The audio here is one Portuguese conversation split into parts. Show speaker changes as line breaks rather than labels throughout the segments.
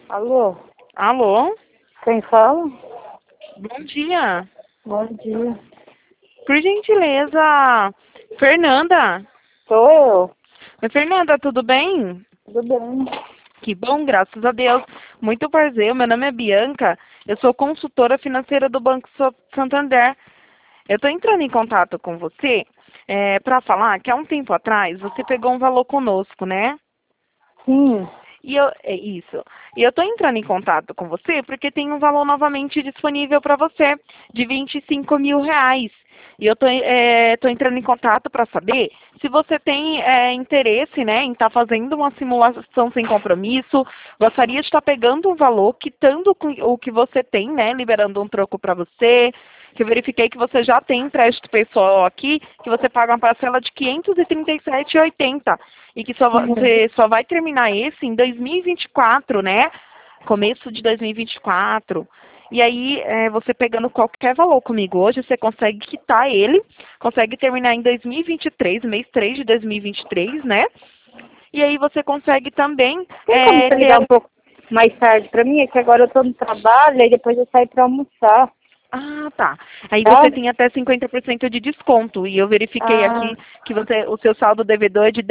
Alô?
Alô?
Quem fala?
Bom dia.
Bom dia.
Por gentileza, Fernanda.
Sou eu.
Oi, Fernanda, tudo bem?
Tudo bem?
Que bom, graças a Deus. Muito prazer, meu nome é Bianca. Eu sou consultora financeira do Banco Santander. Eu estou entrando em contato com você para falar que há um tempo atrás você pegou um valor conosco, né?
Sim.
Isso. E eu estou entrando em contato com você porque tem um valor novamente disponível para você, de R$ 25.000. E eu estou entrando em contato para saber se você tem interesse, né, em estar fazendo uma simulação sem compromisso, gostaria de estar pegando um valor, quitando o que você tem, né, liberando um troco para você, que eu verifiquei que você já tem empréstimo pessoal aqui, que você paga uma parcela de R$ 537,80 e que você só vai terminar esse em 2024, né? Começo de 2024. E aí, você pegando qualquer valor comigo hoje, você consegue quitar ele, consegue terminar em 2023, mês 3 de 2023, né? E aí você consegue também
Tem como você ligar um pouco mais tarde pra mim? É que agora eu tô no trabalho e depois eu saio pra almoçar.
Ah, tá. Aí
Tá?
você tem até 50% de desconto. E eu verifiquei
Ah,
aqui que o seu saldo devedor é de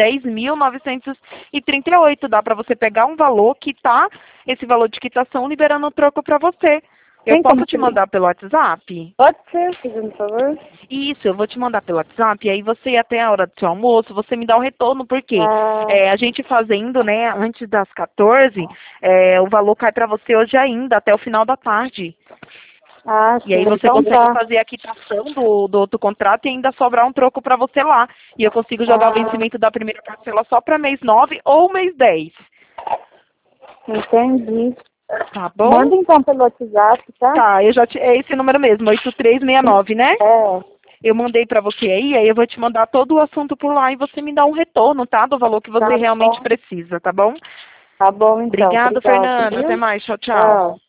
10.938. Dá para você pegar um valor, quitar esse valor de quitação, liberando o troco para você. Eu
tem como
posso te
você ligar?
mandar pelo WhatsApp?
Pode ser, fazendo favor?
Isso, eu vou te mandar pelo WhatsApp, e aí você, até a hora do seu almoço, você me dá o retorno, porque
Ah,
a gente fazendo, né, antes das 14, o valor cai para você hoje ainda, até o final da tarde. E
sim.
aí você
Então
consegue
tá.
fazer a quitação do outro contrato e ainda sobrar um troco para você lá. E eu consigo jogar o
Ah,
vencimento da primeira parcela só para mês 9 ou mês 10.
entendi.
Tá bom?
Manda então pelo WhatsApp, tá?
Tá, é esse número mesmo, 8369, né?
É,
Eu mandei para você aí eu vou te mandar todo o assunto por lá e você me dá um retorno, tá? Do valor que você
tá
realmente
bom.
precisa, tá bom?
Tá bom então.
Obrigada,
Obrigada,
Fernanda. Até
viu?
mais. Tchau, tchau.
Tchau.